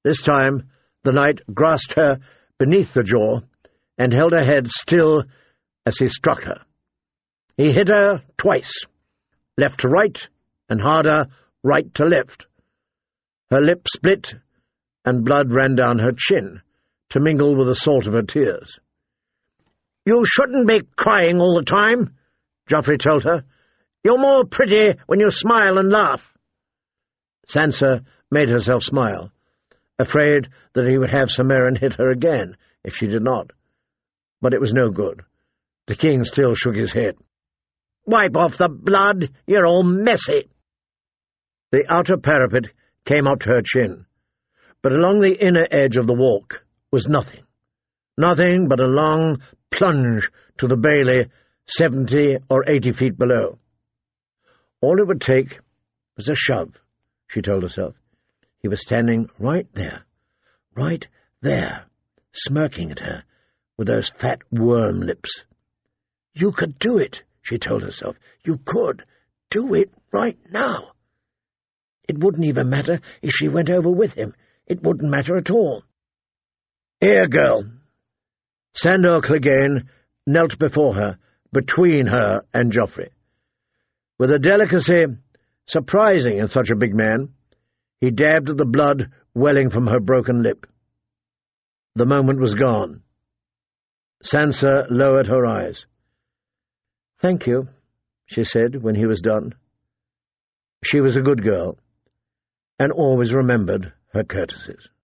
This time the knight grasped her beneath the jaw and held her head still as he struck her. He hit her twice, left to right, and harder, right to left. Her lip split, and blood ran down her chin, to mingle with the salt of her tears. "You shouldn't be crying all the time," Joffrey told her. "You're more pretty when you smile and laugh." Sansa made herself smile, afraid that he would have Sir Meryn hit her again if she did not. But it was no good. The king still shook his head. "Wipe off the blood, you're all messy." The outer parapet came up to her chin, but along the inner edge of the walk was nothing. Nothing but a long plunge to the bailey 70 or 80 feet below. All it would take was a shove, she told herself. He was standing right there, smirking at her with those fat worm lips. You could do it, she told herself. You could do it right now. It wouldn't even matter if she went over with him. It wouldn't matter at all. "Here, girl." Sandor Clegane knelt before her, between her and Joffrey. With a delicacy surprising in such a big man, he dabbed at the blood welling from her broken lip. The moment was gone. Sansa lowered her eyes. "Thank you," she said when he was done. She was a good girl, and always remembered her courtesies.